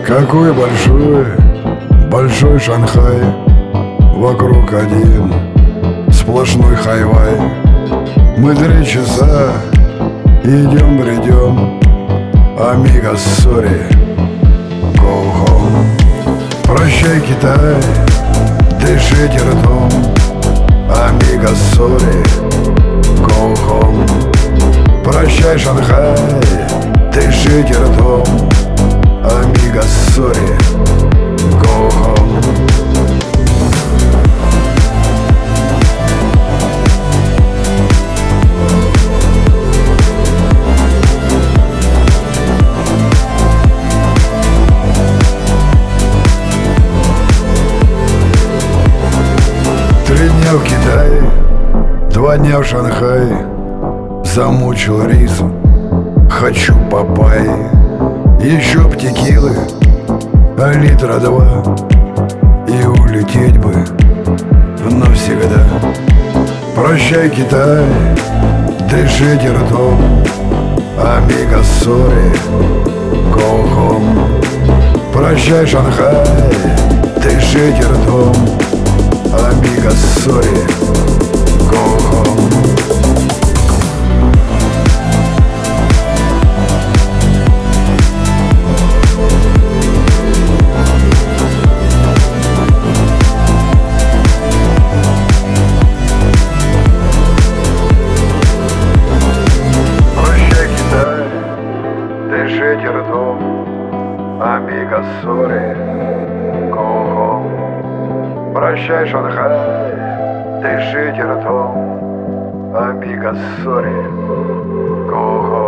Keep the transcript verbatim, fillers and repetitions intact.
Какой большой, большой Шанхай, вокруг один сплошной хайвай. Мы три часа идем, бредем, амиго, сори, go home. Прощай, Китай, дышите ртом, амиго, сори, go home. Прощай, Шанхай, дышите ртом, амиго, сори, go home. Три дня в Китае, два дня в Шанхае, замучил рису, хочу папайи. Еще б текилы, а литра два, и улететь бы навсегда. Прощай, Китай, дышите ртом, амиго, сори, go home. Прощай, Шанхай, дышите ртом, амиго, сори, go home. Дышите ртом, амиго, сори, go home. Прощай, Шанхай, дышите ртом, амиго, сори, go home.